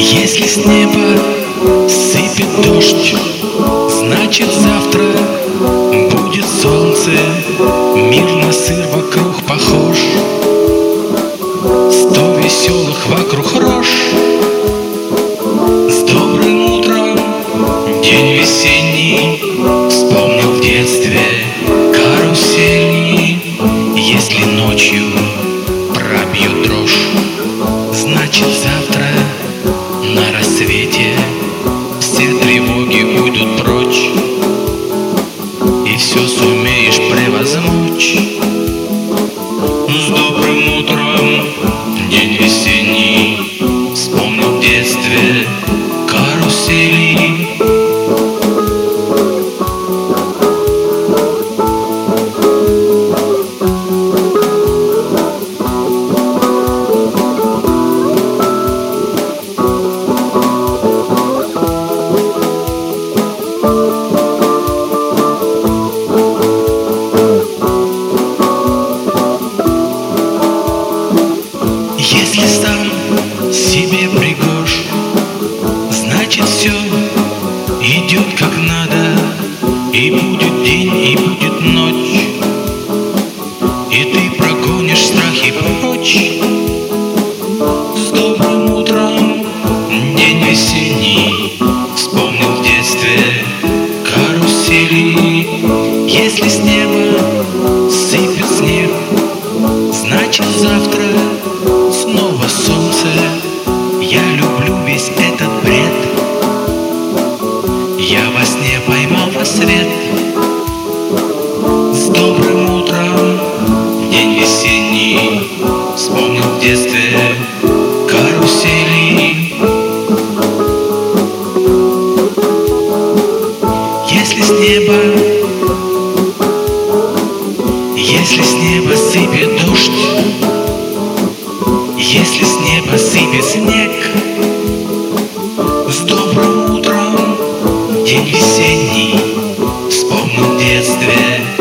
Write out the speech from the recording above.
Если с неба сыпет дождь, значит завтра будет солнце. Мир на сыр вокруг похож, 100 веселых вокруг рож. С добрым утром, день весенний, вспомнил в детстве карусели. Если ночью пробьет дрожь, значит завтра на рассвете все тревоги уйдут прочь, и все сумеешь превозмочь. С добрым утром, день весенний, вспомнил в детстве карусели. Если сам себе пригож, значит все идет как надо. И будет день, и будет ночь, и ты прогонишь страхи прочь. С добрым утром, день весенний, вспомнил в детстве карусели. Если с неба сыпет снег, значит завтра снова солнце. Я люблю весь этот бред, я во сне поймал рассвет. С добрым утром, день весенний, вспомнил в детстве карусели. Если с неба сыпет дождь, если с неба сыпет снег, с добрым утром, день весенний, вспомнил в детстве